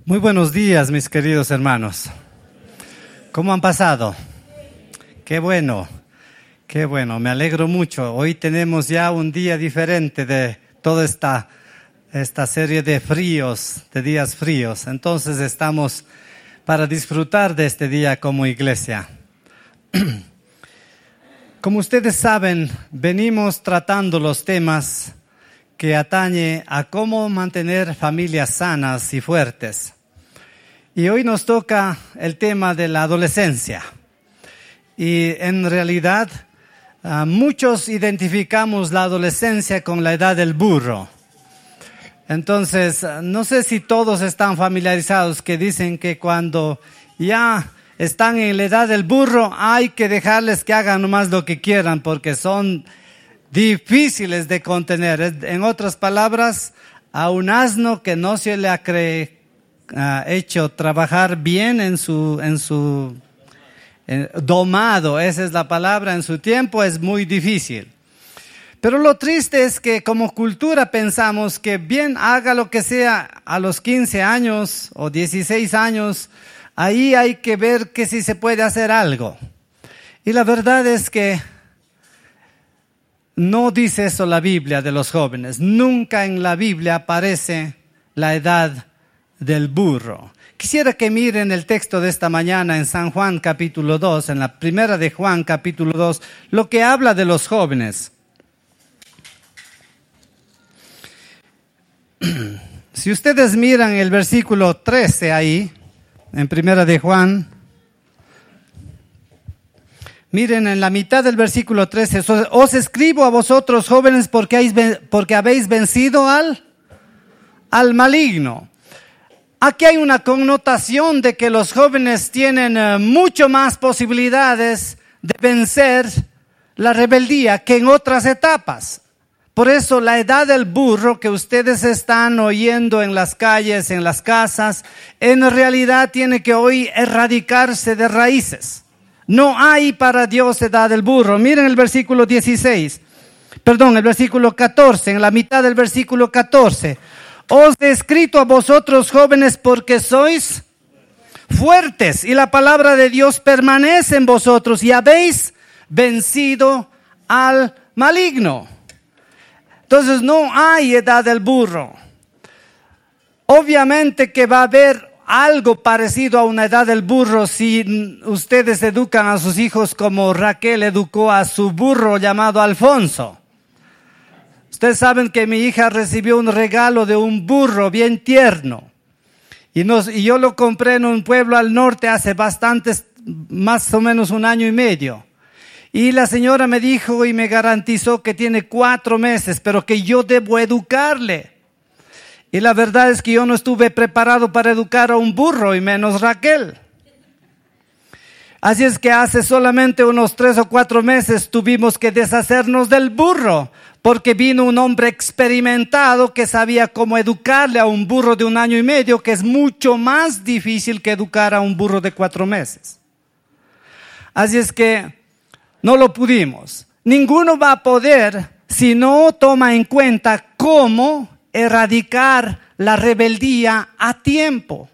Muy buenos días, mis queridos hermanos. ¿Cómo han pasado? Qué bueno, me alegro mucho. Hoy tenemos ya un día diferente de toda esta serie de días fríos. Entonces estamos para disfrutar de este día como iglesia. Como ustedes saben, venimos tratando los temas que atañe a cómo mantener familias sanas y fuertes. Y hoy nos toca el tema de la adolescencia. Y en realidad, muchos identificamos la adolescencia con la edad del burro. Entonces, no sé si todos están familiarizados que dicen que cuando ya están en la edad del burro, hay que dejarles que hagan nomás lo que quieran porque son difíciles de contener. En otras palabras, a un asno que no se le ha hecho trabajar bien en su domado, esa es la palabra, en su tiempo es muy difícil. Pero lo triste es que como cultura pensamos que bien haga lo que sea a los 15 años o 16 años, ahí hay que ver que si se puede hacer algo. Y la verdad es que no dice eso la Biblia de los jóvenes. Nunca en la Biblia aparece la edad del burro. Quisiera que miren el texto de esta mañana en San Juan capítulo 2, en la primera de Juan capítulo 2, lo que habla de los jóvenes. Si ustedes miran el versículo 13 ahí, en primera de Juan, miren en la mitad del versículo 13, os escribo a vosotros jóvenes porque habéis vencido al maligno. Aquí hay una connotación de que los jóvenes tienen mucho más posibilidades de vencer la rebeldía que en otras etapas. Por eso la edad del burro que ustedes están oyendo en las calles, en las casas, en realidad tiene que hoy erradicarse de raíces. No hay para Dios edad del burro. Miren el versículo el versículo 14, en la mitad del versículo 14. Os he escrito a vosotros jóvenes porque sois fuertes y la palabra de Dios permanece en vosotros y habéis vencido al maligno. Entonces no hay edad del burro. Obviamente que va a haber algo parecido a una edad del burro si ustedes educan a sus hijos como Raquel educó a su burro llamado Alfonso. Ustedes saben que mi hija recibió un regalo de un burro bien tierno. Y yo lo compré en un pueblo al norte hace más o menos 1 año y medio. Y la señora me dijo y me garantizó que tiene 4 meses, pero que yo debo educarle. Y la verdad es que yo no estuve preparado para educar a un burro y menos Raquel. Así es que hace solamente unos 3 o 4 meses tuvimos que deshacernos del burro, porque vino un hombre experimentado que sabía cómo educarle a un burro de 1 año y medio, que es mucho más difícil que educar a un burro de 4 meses. Así es que no lo pudimos. Ninguno va a poder si no toma en cuenta cómo erradicar la rebeldía a tiempo.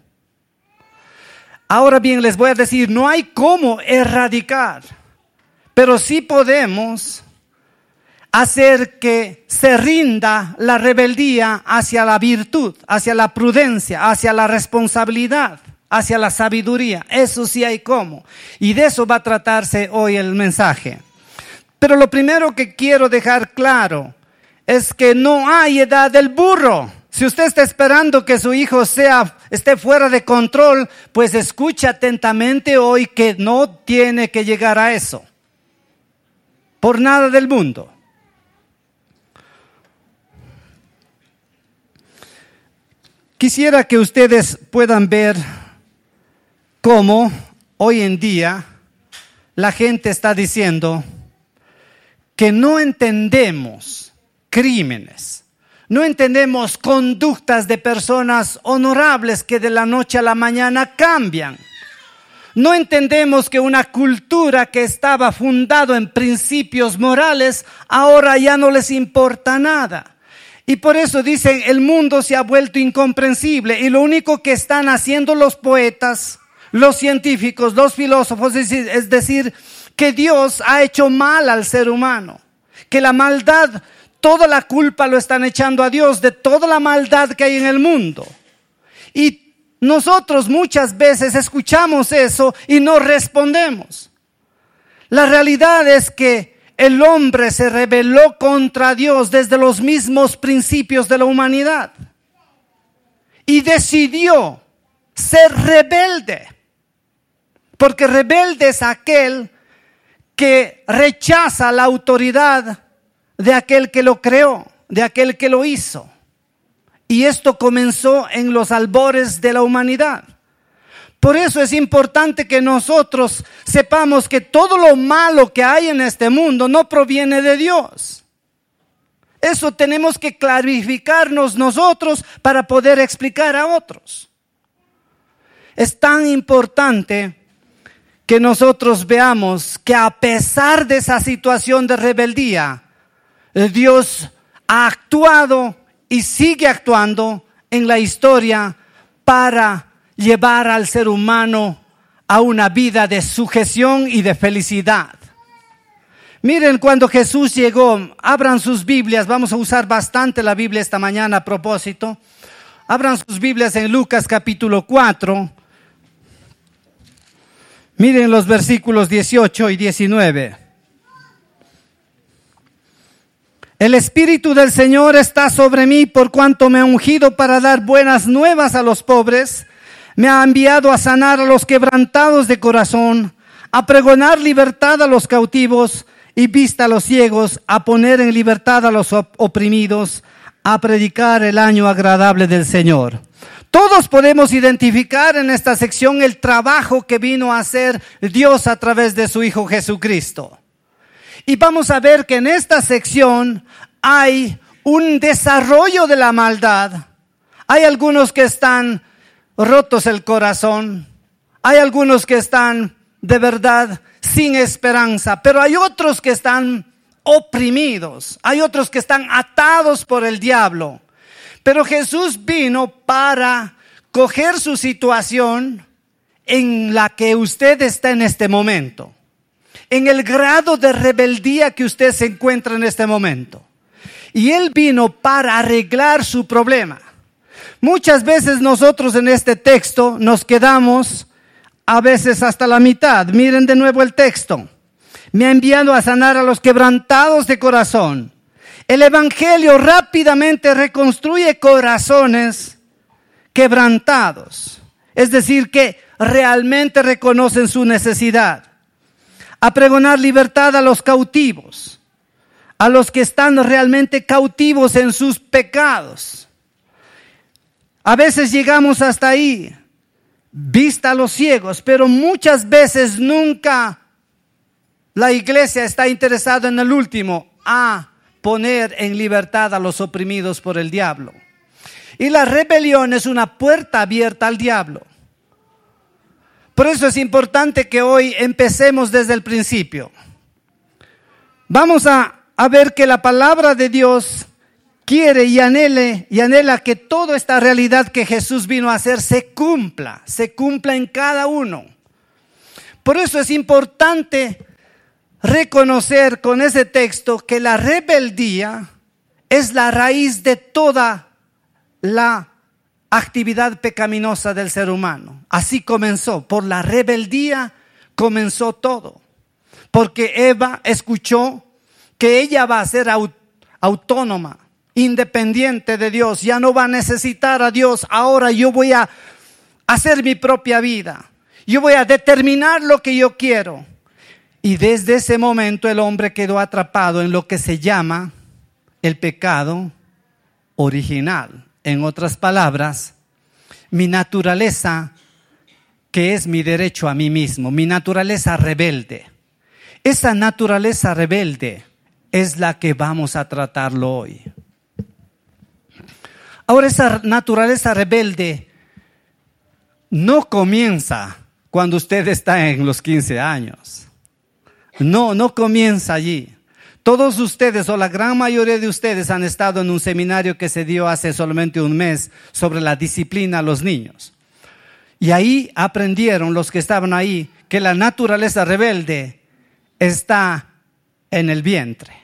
Ahora bien, les voy a decir, no hay cómo erradicar, pero sí podemos hacer que se rinda la rebeldía hacia la virtud, hacia la prudencia, hacia la responsabilidad, hacia la sabiduría. Eso sí hay cómo. Y de eso va a tratarse hoy el mensaje. Pero lo primero que quiero dejar claro es que no hay edad del burro. Si usted está esperando que su hijo esté fuera de control, pues escuche atentamente hoy que no tiene que llegar a eso. Por nada del mundo. Quisiera que ustedes puedan ver cómo hoy en día la gente está diciendo que no entendemos crímenes, no entendemos conductas de personas honorables que de la noche a la mañana cambian. No entendemos que una cultura que estaba fundada en principios morales ahora ya no les importa nada. Y por eso dicen, el mundo se ha vuelto incomprensible y lo único que están haciendo los poetas, los científicos, los filósofos, es decir, que Dios ha hecho mal al ser humano, que la maldad, toda la culpa lo están echando a Dios de toda la maldad que hay en el mundo. Y nosotros muchas veces escuchamos eso y no respondemos. La realidad es que el hombre se rebeló contra Dios desde los mismos principios de la humanidad y decidió ser rebelde, porque rebelde es aquel que rechaza la autoridad de aquel que lo creó, de aquel que lo hizo. Y esto comenzó en los albores de la humanidad. Por eso es importante que nosotros sepamos que todo lo malo que hay en este mundo no proviene de Dios. Eso tenemos que clarificarnos nosotros para poder explicar a otros. Es tan importante que nosotros veamos que a pesar de esa situación de rebeldía, Dios ha actuado y sigue actuando en la historia para llevar al ser humano a una vida de sujeción y de felicidad. Miren, cuando Jesús llegó, abran sus Biblias, vamos a usar bastante la Biblia esta mañana a propósito. Abran sus Biblias en Lucas capítulo 4. Miren los versículos 18 y 19. El Espíritu del Señor está sobre mí por cuanto me ha ungido para dar buenas nuevas a los pobres. Me ha enviado a sanar a los quebrantados de corazón, a pregonar libertad a los cautivos y vista a los ciegos, a poner en libertad a los oprimidos, a predicar el año agradable del Señor. Todos podemos identificar en esta sección el trabajo que vino a hacer Dios a través de su Hijo Jesucristo. Y vamos a ver que en esta sección hay un desarrollo de la maldad. Hay algunos que están rotos el corazón. Hay algunos que están de verdad sin esperanza. Pero hay otros que están oprimidos. Hay otros que están atados por el diablo. Pero Jesús vino para coger su situación en la que usted está en este momento. En el grado de rebeldía que usted se encuentra en este momento. Y Él vino para arreglar su problema. Muchas veces nosotros en este texto nos quedamos a veces hasta la mitad. Miren de nuevo el texto. Me ha enviado a sanar a los quebrantados de corazón. El Evangelio rápidamente reconstruye corazones quebrantados. Es decir, que realmente reconocen su necesidad. A pregonar libertad a los cautivos, a los que están realmente cautivos en sus pecados. A veces llegamos hasta ahí, vista a los ciegos, pero muchas veces nunca la iglesia está interesada en el último, a poner en libertad a los oprimidos por el diablo. Y la rebelión es una puerta abierta al diablo. Por eso es importante que hoy empecemos desde el principio. Vamos a ver que la palabra de Dios quiere y anhela que toda esta realidad que Jesús vino a hacer se cumpla en cada uno. Por eso es importante reconocer con ese texto que la rebeldía es la raíz de toda la actividad pecaminosa del ser humano. Así comenzó, por la rebeldía comenzó todo. Porque Eva escuchó que ella va a ser autónoma, independiente de Dios, ya no va a necesitar a Dios. Ahora yo voy a hacer mi propia vida, yo voy a determinar lo que yo quiero. Y desde ese momento el hombre quedó atrapado en lo que se llama el pecado original. En otras palabras, mi naturaleza, que es mi derecho a mí mismo, mi naturaleza rebelde. Esa naturaleza rebelde es la que vamos a tratarlo hoy. Ahora, esa naturaleza rebelde no comienza cuando usted está en los 15 años. No comienza allí. Todos ustedes o la gran mayoría de ustedes han estado en un seminario que se dio hace solamente un mes sobre la disciplina a los niños. Y ahí aprendieron los que estaban ahí que la naturaleza rebelde está en el vientre,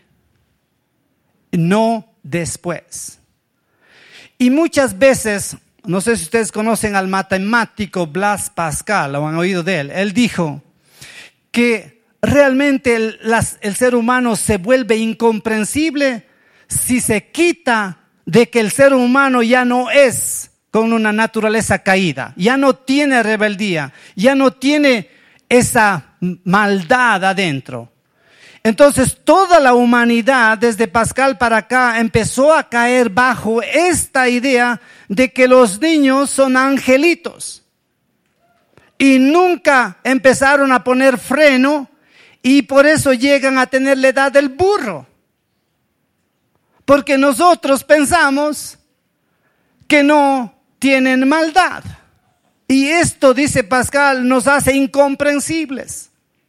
no después. Y muchas veces, no sé si ustedes conocen al matemático Blaise Pascal o han oído de él. Él dijo que realmente el ser humano se vuelve incomprensible si se quita de que el ser humano ya no es con una naturaleza caída, ya no tiene rebeldía, ya no tiene esa maldad adentro. Entonces toda la humanidad desde Pascal para acá empezó a caer bajo esta idea de que los niños son angelitos. Y nunca empezaron a poner freno y por eso llegan a tener la edad del burro. Porque nosotros pensamos que no tienen maldad. Y esto, dice Pascal, nos hace incomprensibles.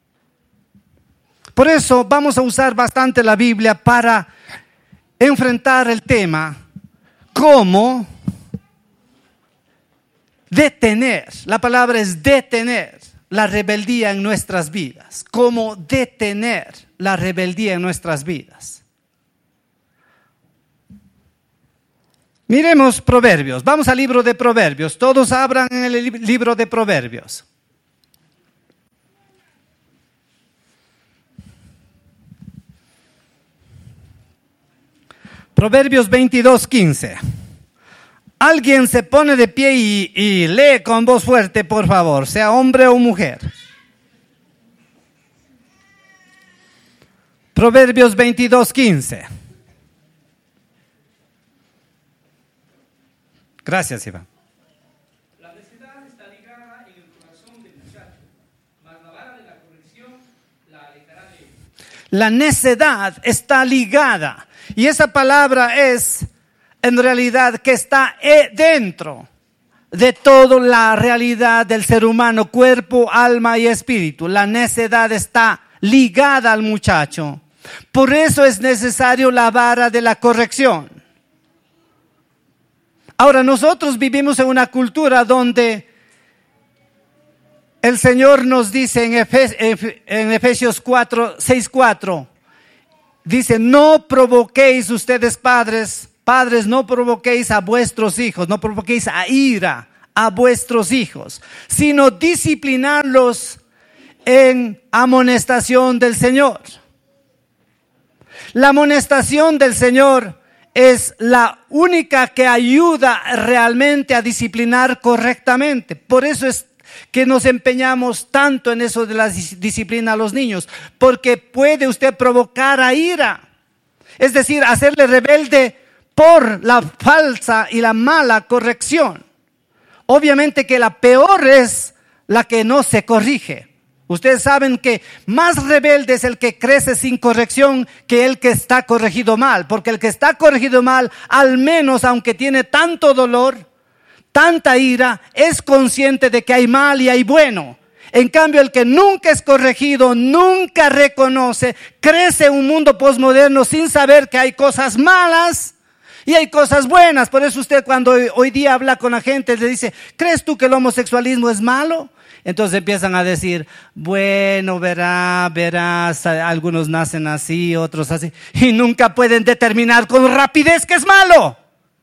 Por eso vamos a usar bastante la Biblia para enfrentar el tema, cómo detener, la palabra es detener la rebeldía en nuestras vidas, cómo detener la rebeldía en nuestras vidas. Miremos Proverbios, vamos al libro de Proverbios, todos abran en el libro de Proverbios. Proverbios 22:15. Alguien se pone de pie y lee con voz fuerte, por favor, sea hombre o mujer. Proverbios 22:15. Gracias, Iván. La necedad está ligada en el corazón del muchacho, mas la vara de la corrección la alejará de él. La necedad está ligada. Y esa palabra es, en realidad, que está dentro de toda la realidad del ser humano, cuerpo, alma y espíritu. La necedad está ligada al muchacho. Por eso es necesario la vara de la corrección. Ahora, nosotros vivimos en una cultura donde el Señor nos dice en Efesios 6:4, dice, no provoquéis ustedes padres, no provoquéis a vuestros hijos, no provoquéis a ira a vuestros hijos, sino disciplinarlos en amonestación del Señor. La amonestación del Señor es la única que ayuda realmente a disciplinar correctamente. Por eso es que nos empeñamos tanto en eso de la disciplina a los niños, porque puede usted provocar a ira, es decir, hacerle rebelde por la falsa y la mala corrección. Obviamente que la peor es la que no se corrige. Ustedes saben que más rebelde es el que crece sin corrección que el que está corregido mal, porque el que está corregido mal, al menos aunque tiene tanto dolor, tanta ira, es consciente de que hay mal y hay bueno. En cambio, el que nunca es corregido, nunca reconoce, crece en un mundo posmoderno sin saber que hay cosas malas y hay cosas buenas. Por eso usted cuando hoy día habla con la gente le dice, ¿crees tú que el homosexualismo es malo? Entonces empiezan a decir, bueno, verás, algunos nacen así, otros así, y nunca pueden determinar con rapidez que es malo.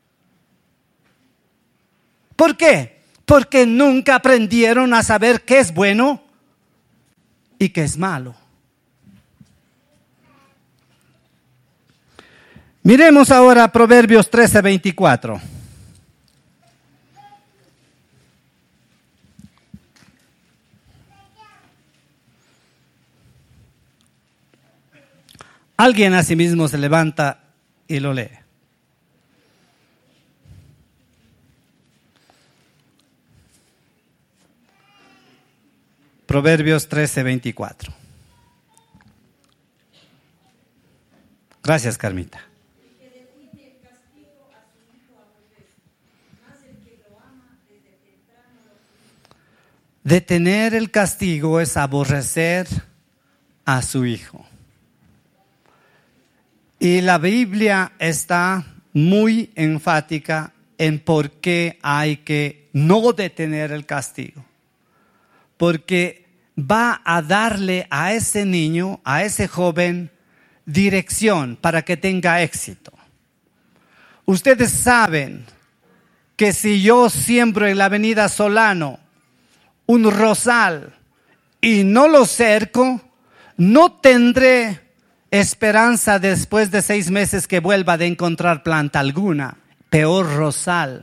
¿Por qué? Porque nunca aprendieron a saber qué es bueno y qué es malo. Miremos ahora Proverbios 13:24. Alguien a sí mismo se levanta y lo lee. Proverbios 13:24. Gracias, Carmita. Detener el castigo es aborrecer a su hijo. Y la Biblia está muy enfática en por qué hay que no detener el castigo. Porque va a darle a ese niño, a ese joven, dirección para que tenga éxito. Ustedes saben que si yo siembro en la avenida Solano un rosal y no lo cerco, no tendré esperanza después de 6 meses que vuelva de encontrar planta alguna. Peor rosal.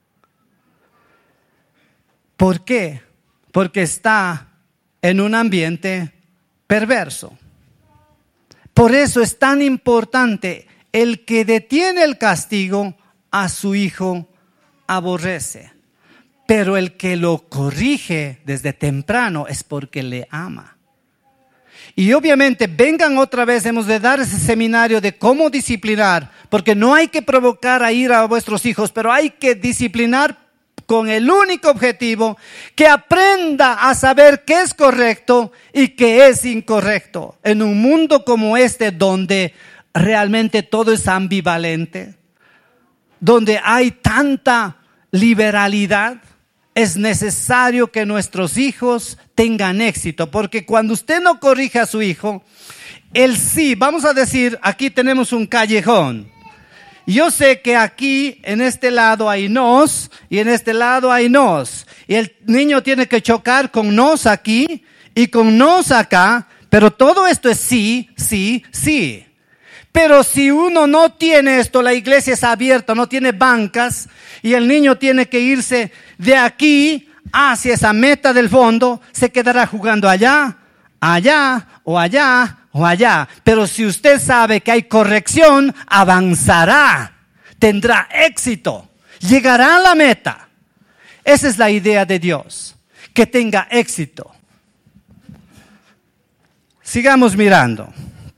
¿Por qué? Porque está en un ambiente perverso. Por eso es tan importante: el que detiene el castigo a su hijo aborrece, pero el que lo corrige desde temprano es porque le ama. Y obviamente vengan otra vez, hemos de dar ese seminario de cómo disciplinar, porque no hay que provocar a ira a vuestros hijos, pero hay que disciplinar con el único objetivo que aprenda a saber qué es correcto y qué es incorrecto. En un mundo como este, donde realmente todo es ambivalente, donde hay tanta liberalidad, es necesario que nuestros hijos tengan éxito, porque cuando usted no corrige a su hijo, él sí, vamos a decir, aquí tenemos un callejón. Yo sé que aquí, en este lado hay nos y en este lado hay nos. Y el niño tiene que chocar con nos aquí y con nos acá, pero todo esto es sí, sí, sí. Pero si uno no tiene esto, la iglesia es abierta, no tiene bancas, y el niño tiene que irse de aquí hacia esa meta del fondo, se quedará jugando allá, allá o allá o allá. Pero si usted sabe que hay corrección, avanzará, tendrá éxito, llegará a la meta. Esa es la idea de Dios, que tenga éxito. Sigamos mirando.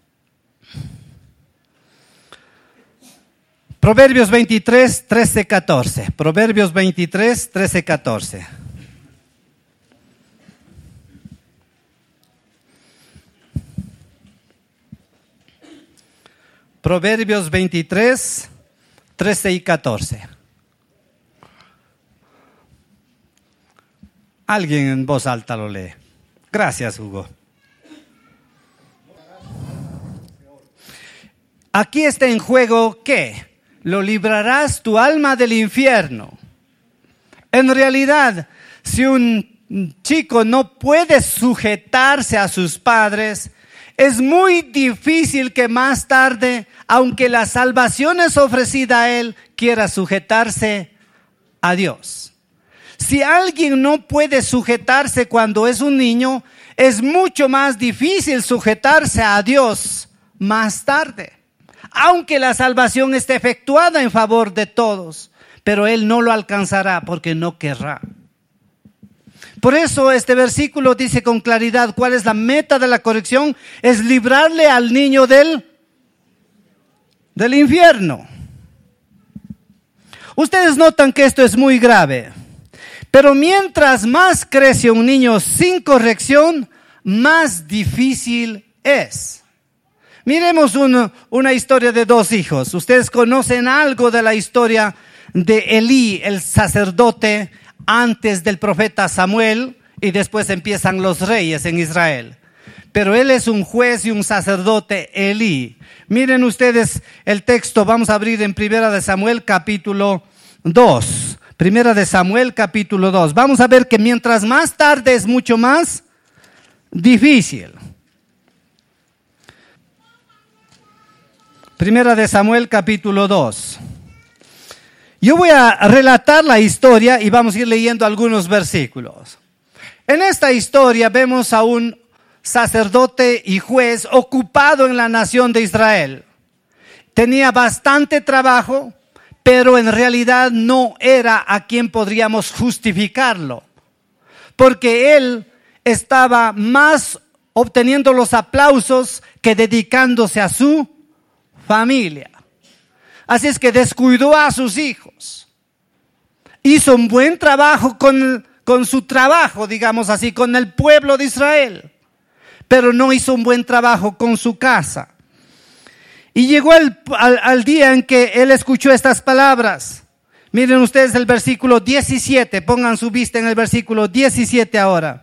Proverbios 23, 13, 14. Proverbios 23, 13, 14. Proverbios 23, 13 y 14. Alguien en voz alta lo lee. Gracias, Hugo. Aquí está en juego ¿qué? Lo librarás tu alma del infierno. En realidad, si un chico no puede sujetarse a sus padres, es muy difícil que más tarde, aunque la salvación es ofrecida a él, quiera sujetarse a Dios. Si alguien no puede sujetarse cuando es un niño, es mucho más difícil sujetarse a Dios más tarde. Aunque la salvación esté efectuada en favor de todos, pero él no lo alcanzará porque no querrá. Por eso este versículo dice con claridad cuál es la meta de la corrección: es librarle al niño del infierno. Ustedes notan que esto es muy grave, pero mientras más crece un niño sin corrección, más difícil es. Miremos una historia de 2 hijos. Ustedes conocen algo de la historia de Elí, el sacerdote, antes del profeta Samuel, y después empiezan los reyes en Israel. Pero él es un juez y un sacerdote, Elí. Miren ustedes el texto, vamos a abrir en 1 de Samuel capítulo 2. 1 de Samuel capítulo 2. Vamos a ver que mientras más tarde es mucho más difícil. 1 de Samuel capítulo 2. Yo voy a relatar la historia y vamos a ir leyendo algunos versículos. En esta historia vemos a un sacerdote y juez ocupado en la nación de Israel. Tenía bastante trabajo, pero en realidad no era a quien podríamos justificarlo, porque él estaba más obteniendo los aplausos que dedicándose a su familia. Así es que descuidó a sus hijos. Hizo un buen trabajo con su trabajo, digamos así, con el pueblo de Israel, pero no hizo un buen trabajo con su casa. Y llegó al día en que él escuchó estas palabras. Miren ustedes el versículo 17, pongan su vista en el versículo 17 ahora.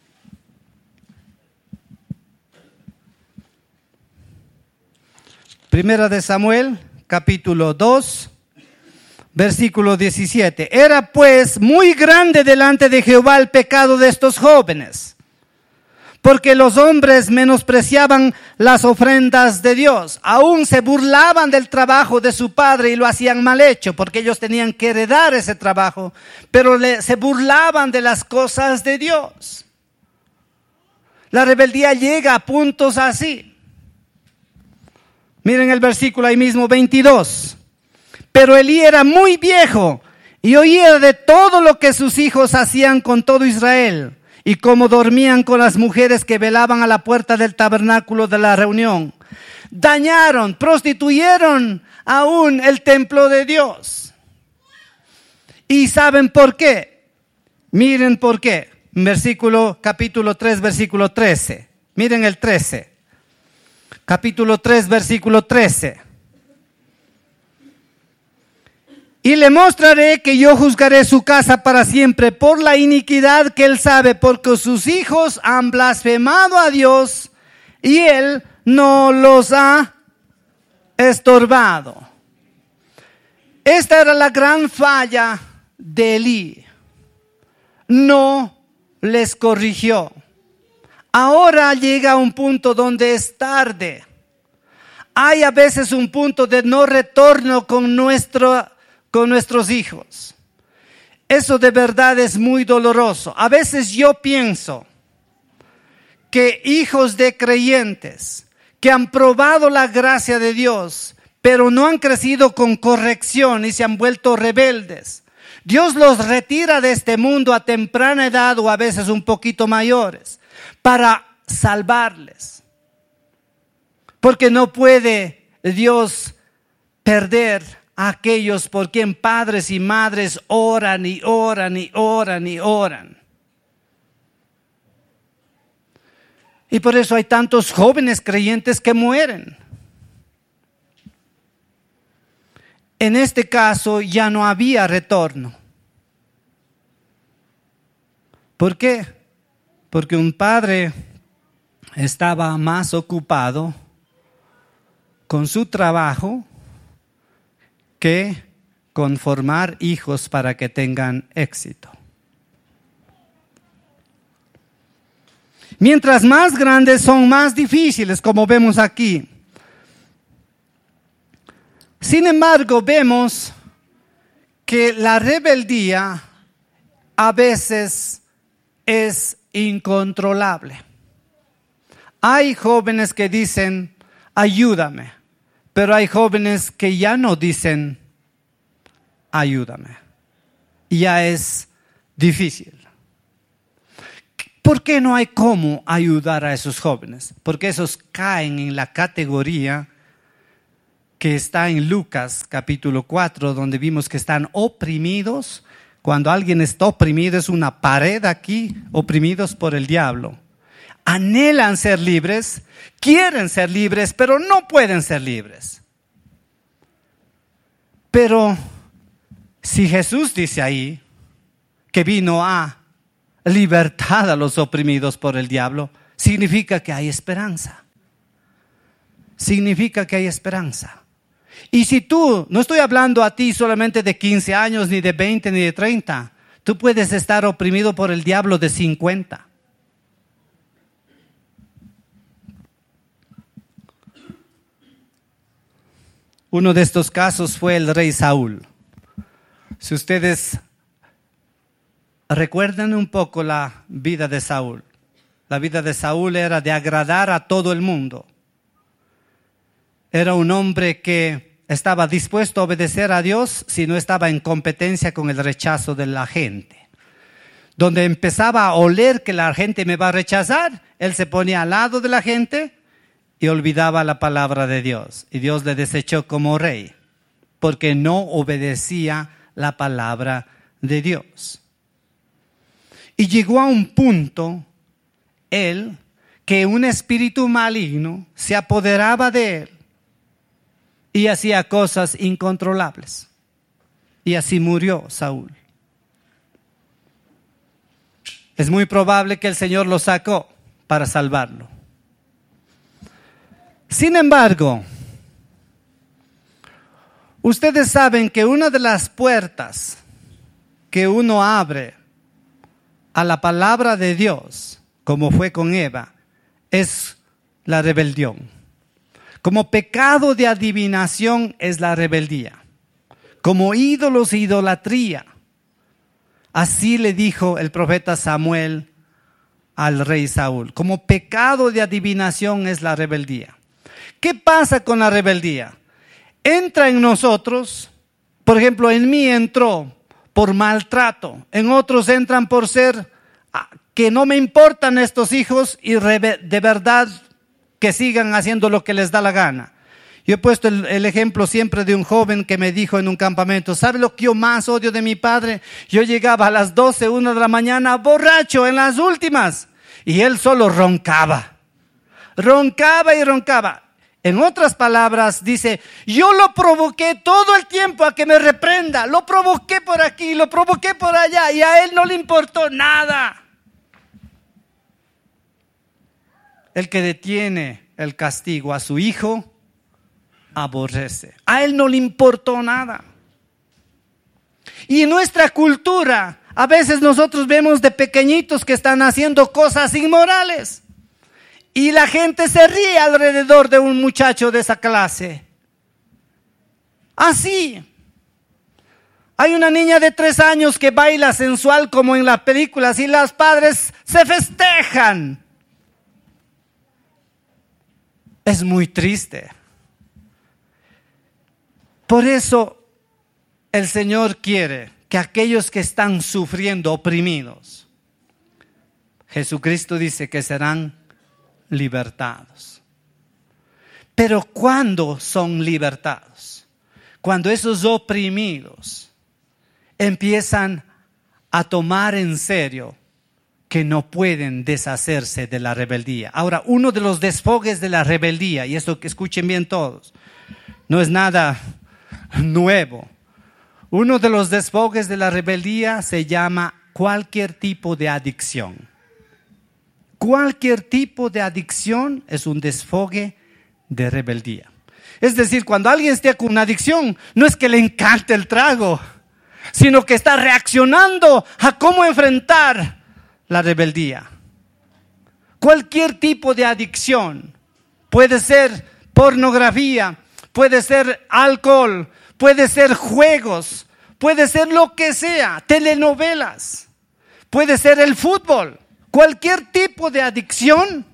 Primera de Samuel, capítulo 2, versículo 17. Era pues muy grande delante de Jehová el pecado de estos jóvenes, porque los hombres menospreciaban las ofrendas de Dios. Aún se burlaban del trabajo de su padre y lo hacían mal hecho, porque ellos tenían que heredar ese trabajo, pero se burlaban de las cosas de Dios. La rebeldía llega a puntos así. Miren el versículo ahí mismo, 22. Pero Elí era muy viejo y oía de todo lo que sus hijos hacían con todo Israel y cómo dormían con las mujeres que velaban a la puerta del tabernáculo de la reunión. Dañaron, prostituyeron aún el templo de Dios. ¿Y saben por qué? Miren por qué. Capítulo 3, versículo 13. Miren el 13. Capítulo 3, versículo 13. Y le mostraré que yo juzgaré su casa para siempre por la iniquidad que él sabe, porque sus hijos han blasfemado a Dios y él no los ha estorbado. Esta era la gran falla de Elí. No les corrigió. Ahora llega un punto donde es tarde. Hay a veces un punto de no retorno con nuestros hijos. Eso de verdad es muy doloroso. A veces yo pienso que hijos de creyentes que han probado la gracia de Dios, pero no han crecido con corrección y se han vuelto rebeldes, Dios los retira de este mundo a temprana edad o a veces un poquito mayores para salvarles. Porque no puede Dios perder a aquellos por quien padres y madres oran y oran y oran y oran. Y por eso hay tantos jóvenes creyentes que mueren. En este caso ya no había retorno. ¿Por qué? Porque un padre estaba más ocupado con su trabajo que con formar hijos para que tengan éxito. Mientras más grandes son más difíciles, como vemos aquí. Sin embargo, vemos que la rebeldía a veces es incontrolable. Hay jóvenes que dicen, ayúdame, pero hay jóvenes que ya no dicen, ayúdame. Y ya es difícil. ¿Por qué no hay cómo ayudar a esos jóvenes? Porque esos caen en la categoría que está en Lucas capítulo 4, donde vimos que están oprimidos. Cuando alguien está oprimido es una pared aquí, oprimidos por el diablo. Anhelan ser libres, quieren ser libres, pero no pueden ser libres. Pero si Jesús dice ahí que vino a libertar a los oprimidos por el diablo, significa que hay esperanza. Significa que hay esperanza. Y si tú, no estoy hablando a ti solamente de 15 años, ni de 20, ni de 30. Tú puedes estar oprimido por el diablo de 50. Uno de estos casos fue el rey Saúl. Si ustedes recuerdan un poco la vida de Saúl. La vida de Saúl era de agradar a todo el mundo. Era un hombre que estaba dispuesto a obedecer a Dios si no estaba en competencia con el rechazo de la gente. Donde empezaba a oler que la gente me va a rechazar, él se ponía al lado de la gente y olvidaba la palabra de Dios. Y Dios le desechó como rey, porque no obedecía la palabra de Dios. Y llegó a un punto, él, que un espíritu maligno se apoderaba de él. y hacía cosas incontrolables. Y así murió Saúl. Es muy probable que el Señor lo sacó para salvarlo. Sin embargo, ustedes saben que una de las puertas que uno abre a la palabra de Dios, como fue con Eva, es la rebelión. Como pecado de adivinación es la rebeldía. Como ídolos e idolatría. Así le dijo el profeta Samuel al rey Saúl. Como pecado de adivinación es la rebeldía. ¿Qué pasa con la rebeldía? Entra en nosotros, por ejemplo, en mí entró por maltrato. En otros entran por ser que no me importan estos hijos y de verdad que sigan haciendo lo que les da la gana. Yo he puesto el ejemplo siempre de un joven que me dijo en un campamento, ¿sabe lo que yo más odio de mi padre? Yo llegaba a las 12, 1 de la mañana borracho en las últimas y él solo roncaba. Roncaba y roncaba. En otras palabras dice, yo lo provoqué todo el tiempo a que me reprenda. Lo provoqué por aquí, lo provoqué por allá y a él no le importó nada. El que detiene el castigo a su hijo aborrece. A él no le importó nada. Y en nuestra cultura, a veces nosotros vemos de pequeñitos que están haciendo cosas inmorales. Y la gente se ríe alrededor de un muchacho de esa clase. Así. Hay una niña de 3 años que baila sensual como en las películas y los padres se festejan. Es muy triste. Por eso el Señor quiere que aquellos que están sufriendo, oprimidos, Jesucristo dice que serán libertados. Pero ¿cuándo son libertados? Cuando esos oprimidos empiezan a tomar en serio que no pueden deshacerse de la rebeldía. Ahora, uno de los desfogues de la rebeldía, y esto que escuchen bien todos, no es nada nuevo. Uno de los desfogues de la rebeldía se llama cualquier tipo de adicción. Cualquier tipo de adicción es un desfogue de rebeldía. Es decir, cuando alguien esté con una adicción, no es que le encante el trago, sino que está reaccionando a cómo enfrentar la rebeldía. Cualquier tipo de adicción, puede ser pornografía, puede ser alcohol, puede ser juegos, puede ser lo que sea, telenovelas, puede ser el fútbol. Cualquier tipo de adicción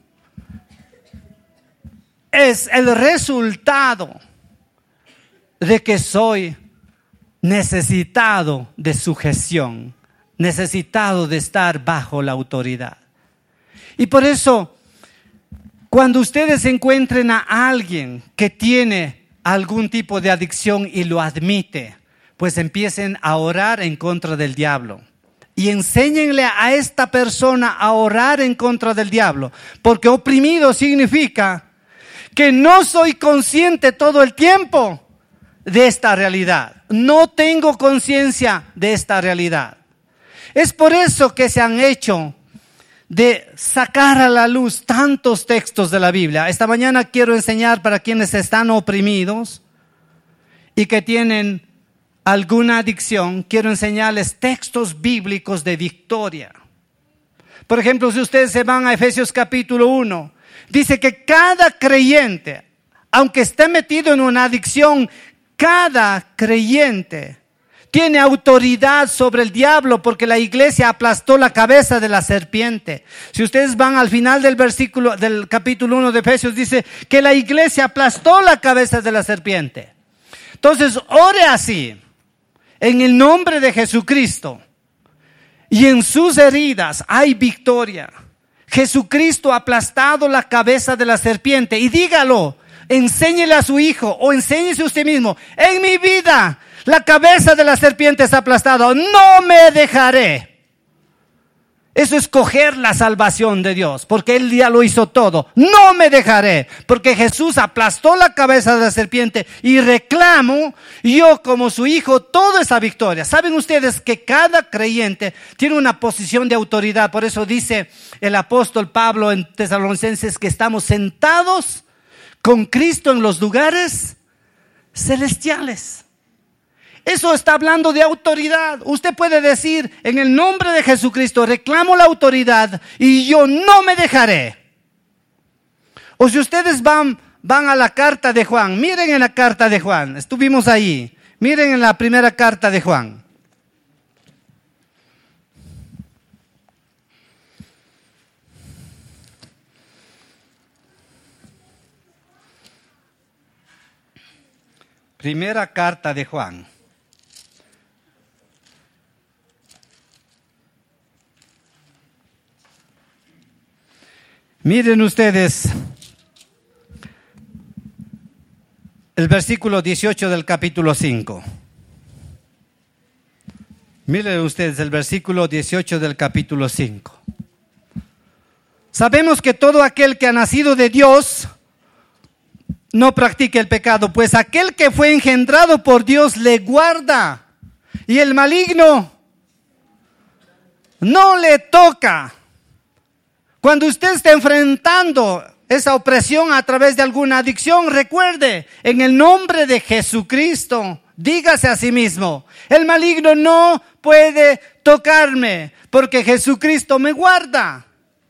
es el resultado de que soy necesitado de sujeción, necesitado de estar bajo la autoridad. Y por eso, cuando ustedes encuentren a alguien que tiene algún tipo de adicción y lo admite, pues empiecen a orar en contra del diablo. Y enséñenle a esta persona a orar en contra del diablo. Porque oprimido significa que no soy consciente todo el tiempo de esta realidad. No tengo conciencia de esta realidad. Es por eso que se han hecho de sacar a la luz tantos textos de la Biblia. Esta mañana quiero enseñar para quienes están oprimidos y que tienen alguna adicción, quiero enseñarles textos bíblicos de victoria. Por ejemplo, si ustedes se van a Efesios capítulo 1, dice que cada creyente, aunque esté metido en una adicción, cada creyente tiene autoridad sobre el diablo porque la iglesia aplastó la cabeza de la serpiente. Si ustedes van al final del versículo del capítulo 1 de Efesios, dice que la iglesia aplastó la cabeza de la serpiente. Entonces, ore así. En el nombre de Jesucristo y en sus heridas hay victoria. Jesucristo ha aplastado la cabeza de la serpiente y dígalo, enséñele a su hijo o enséñese usted mismo. En mi vida la cabeza de la serpiente está aplastada, no me dejaré. Eso es coger la salvación de Dios, porque Él ya lo hizo todo. No me dejaré, porque Jesús aplastó la cabeza de la serpiente y reclamo yo como su hijo toda esa victoria. ¿Saben ustedes que cada creyente tiene una posición de autoridad? Por eso dice el apóstol Pablo en Tesalonicenses que estamos sentados con Cristo en los lugares celestiales. Eso está hablando de autoridad. Usted puede decir, en el nombre de Jesucristo, reclamo la autoridad y yo no me dejaré. O si ustedes van a la carta de Juan, miren en la carta de Juan, estuvimos ahí, miren en la primera carta de Juan. Primera carta de Juan. Miren ustedes el versículo 18 del capítulo 5. Miren ustedes el versículo 18 del capítulo 5. Sabemos que todo aquel que ha nacido de Dios no practica el pecado, pues aquel que fue engendrado por Dios le guarda y el maligno no le toca. Cuando usted esté enfrentando esa opresión a través de alguna adicción, recuerde, en el nombre de Jesucristo, dígase a sí mismo, el maligno no puede tocarme porque Jesucristo me guarda.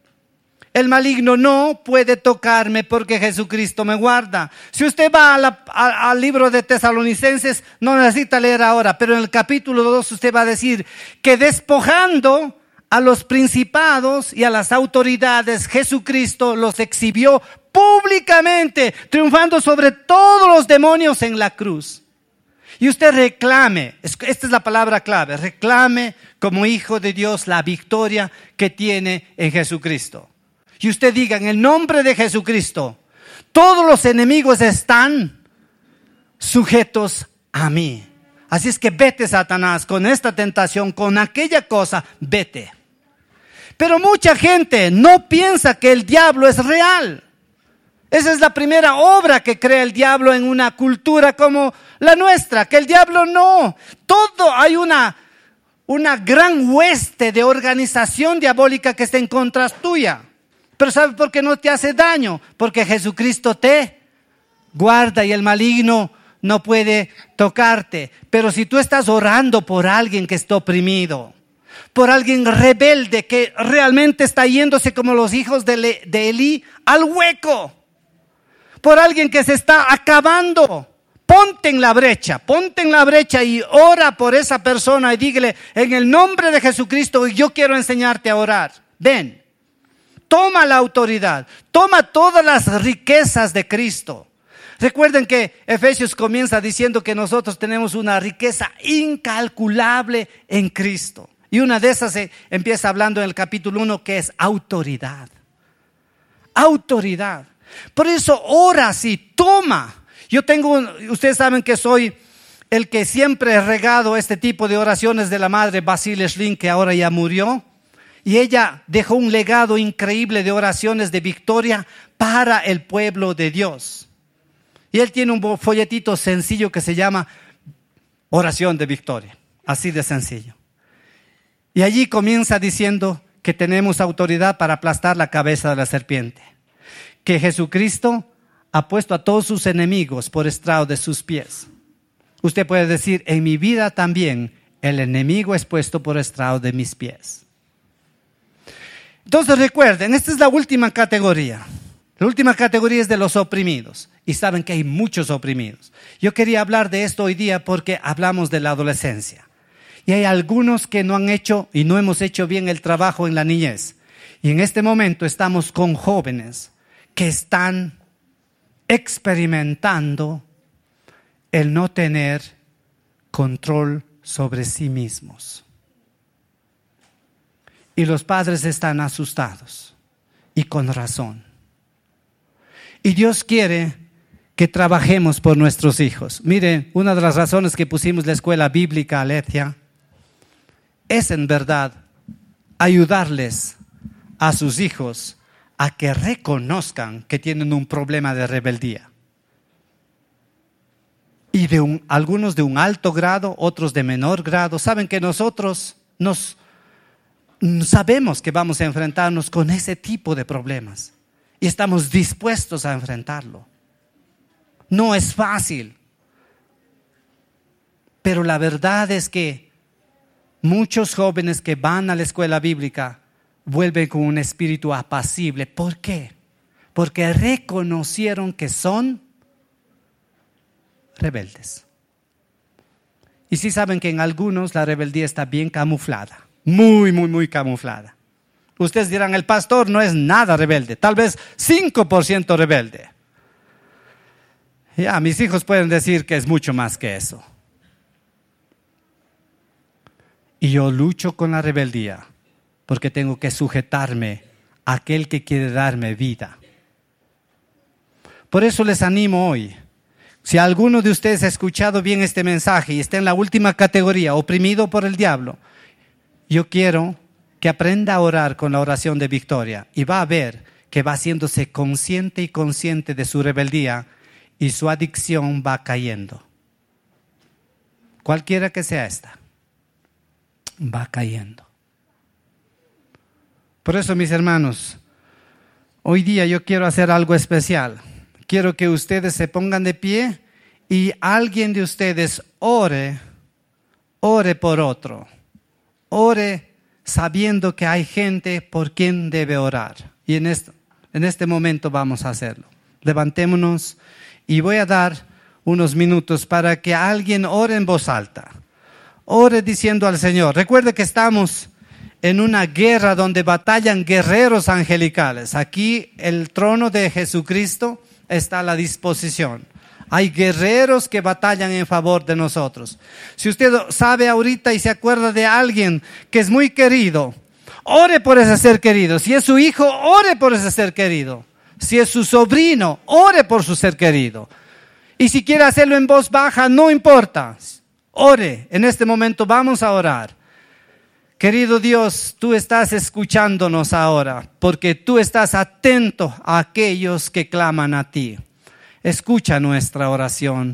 El maligno no puede tocarme porque Jesucristo me guarda. Si usted va al libro de Tesalonicenses, no necesita leer ahora, pero en el capítulo 2 usted va a decir que despojando a los principados y a las autoridades, Jesucristo los exhibió públicamente, triunfando sobre todos los demonios en la cruz. Y usted reclame, esta es la palabra clave, reclame como hijo de Dios la victoria que tiene en Jesucristo. Y usted diga, en el nombre de Jesucristo, todos los enemigos están sujetos a mí. Así es que vete, Satanás, con esta tentación, con aquella cosa, vete. Pero mucha gente no piensa que el diablo es real. Esa es la primera obra que crea el diablo en una cultura como la nuestra, que el diablo no. Todo hay una gran hueste de organización diabólica que está en contra tuya. Pero ¿sabe por qué no te hace daño? Porque Jesucristo te guarda y el maligno no puede tocarte. Pero si tú estás orando por alguien que está oprimido, por alguien rebelde que realmente está yéndose como los hijos de Elí al hueco, por alguien que se está acabando, ponte en la brecha y ora por esa persona y dígale, en el nombre de Jesucristo yo quiero enseñarte a orar. Ven, toma la autoridad, toma todas las riquezas de Cristo. Recuerden que Efesios comienza diciendo que nosotros tenemos una riqueza incalculable en Cristo. Y una de esas se empieza hablando en el capítulo 1 que es autoridad. Autoridad. Por eso ora así, toma. Ustedes saben que soy el que siempre he regado este tipo de oraciones de la madre Basile Schling, que ahora ya murió. Y ella dejó un legado increíble de oraciones de victoria para el pueblo de Dios. Y él tiene un folletito sencillo que se llama Oración de Victoria. Así de sencillo. Y allí comienza diciendo que tenemos autoridad para aplastar la cabeza de la serpiente. Que Jesucristo ha puesto a todos sus enemigos por estrado de sus pies. Usted puede decir, en mi vida también el enemigo es puesto por estrado de mis pies. Entonces recuerden, esta es la última categoría. La última categoría es de los oprimidos. Y saben que hay muchos oprimidos. Yo quería hablar de esto hoy día porque hablamos de la adolescencia. Y hay algunos que no han hecho y no hemos hecho bien el trabajo en la niñez. Y en este momento estamos con jóvenes que están experimentando el no tener control sobre sí mismos. Y los padres están asustados y con razón. Y Dios quiere que trabajemos por nuestros hijos. Mire, una de las razones que pusimos la escuela bíblica Aletheia es en verdad ayudarles a sus hijos a que reconozcan que tienen un problema de rebeldía. Y algunos de un alto grado, otros de menor grado. Saben que nosotros sabemos que vamos a enfrentarnos con ese tipo de problemas y estamos dispuestos a enfrentarlo. No es fácil, pero la verdad es que muchos jóvenes que van a la escuela bíblica vuelven con un espíritu apacible. ¿Por qué? Porque reconocieron que son rebeldes. Y sí saben que en algunos la rebeldía está bien camuflada, muy camuflada. Ustedes dirán, el pastor no es nada rebelde, tal vez 5% rebelde. Ya, mis hijos pueden decir que es mucho más que eso. Y yo lucho con la rebeldía porque tengo que sujetarme a aquel que quiere darme vida. Por eso les animo hoy. Si alguno de ustedes ha escuchado bien este mensaje y está en la última categoría, oprimido por el diablo, yo quiero que aprenda a orar con la oración de victoria y va a ver que va haciéndose consciente y consciente de su rebeldía y su adicción va cayendo. Cualquiera que sea esta, va cayendo. Por eso, mis hermanos, hoy día yo quiero hacer algo especial. Quiero que ustedes se pongan de pie y alguien de ustedes ore por otro. Ore sabiendo que hay gente por quien debe orar. Y en este momento vamos a hacerlo. Levantémonos y voy a dar unos minutos para que alguien ore en voz alta. Ore diciendo al Señor. Recuerde que estamos en una guerra donde batallan guerreros angelicales. Aquí el trono de Jesucristo está a la disposición. Hay guerreros que batallan en favor de nosotros. Si usted sabe ahorita y se acuerda de alguien que es muy querido, ore por ese ser querido. Si es su hijo, ore por ese ser querido. Si es su sobrino, ore por su ser querido. Y si quiere hacerlo en voz baja, no importa. Ore. En este momento vamos a orar. Querido Dios, tú estás escuchándonos ahora porque tú estás atento a aquellos que claman a ti. Escucha nuestra oración.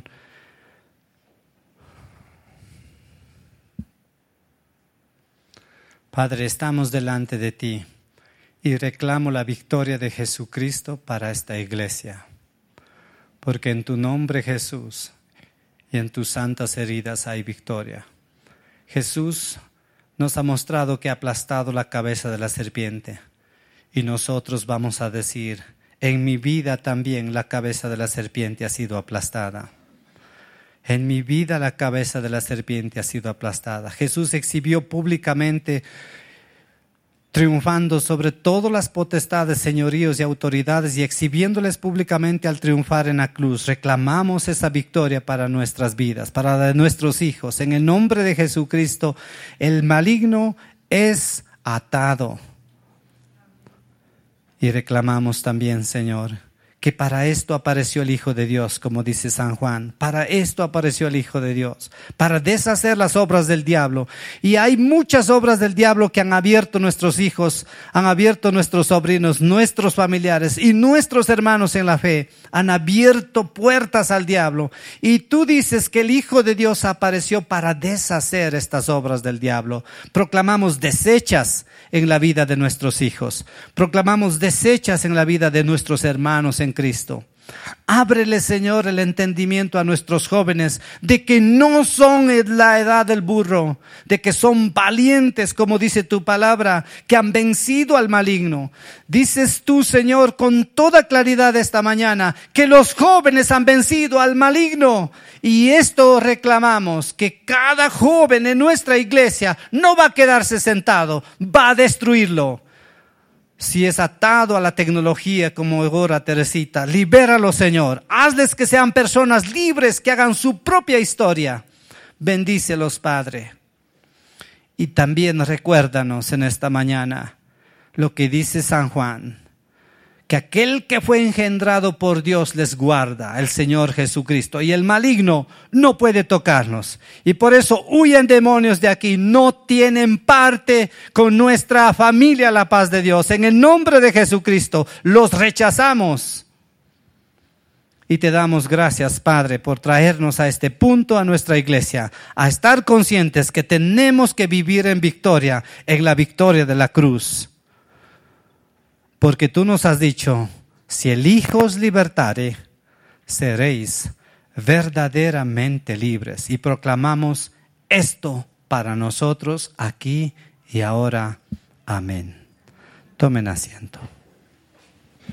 Padre, estamos delante de ti y reclamo la victoria de Jesucristo para esta iglesia. Porque en tu nombre, Jesús, y en tus santas heridas hay victoria. Jesús nos ha mostrado que ha aplastado la cabeza de la serpiente. Y nosotros vamos a decir, en mi vida también la cabeza de la serpiente ha sido aplastada. En mi vida la cabeza de la serpiente ha sido aplastada. Jesús exhibió públicamente, triunfando sobre todas las potestades, señoríos y autoridades y exhibiéndoles públicamente al triunfar en la cruz. Reclamamos esa victoria para nuestras vidas, para la de nuestros hijos. En el nombre de Jesucristo, el maligno es atado. Y reclamamos también, Señor, que para esto apareció el Hijo de Dios, como dice San Juan. Para esto apareció el Hijo de Dios, para deshacer las obras del diablo. Y hay muchas obras del diablo que han abierto nuestros hijos, han abierto nuestros sobrinos, nuestros familiares y nuestros hermanos en la fe. Han abierto puertas al diablo. Y tú dices que el Hijo de Dios apareció para deshacer estas obras del diablo. Proclamamos deshechas en la vida de nuestros hijos. Proclamamos deshechas en la vida de nuestros hermanos en Cristo. Ábrele, Señor, el entendimiento a nuestros jóvenes de que no son en la edad del burro, de que son valientes, como dice tu palabra, que han vencido al maligno. Dices tú, Señor, con toda claridad esta mañana, que los jóvenes han vencido al maligno. Y esto reclamamos, que cada joven en nuestra iglesia no va a quedarse sentado, va a destruirlo. Si es atado a la tecnología como ora Teresita, libéralo, Señor. Hazles que sean personas libres, que hagan su propia historia. Bendícelos, Padre. Y también recuérdanos en esta mañana lo que dice San Juan, que aquel que fue engendrado por Dios les guarda, el Señor Jesucristo, y el maligno no puede tocarnos. Y por eso huyen demonios de aquí, no tienen parte con nuestra familia, la paz de Dios. En el nombre de Jesucristo los rechazamos. Y te damos gracias, Padre, por traernos a este punto a nuestra iglesia, a estar conscientes que tenemos que vivir en victoria, en la victoria de la cruz. Porque tú nos has dicho, si el Hijo os libertare, seréis verdaderamente libres. Y proclamamos esto para nosotros aquí y ahora. Amén. Tomen asiento.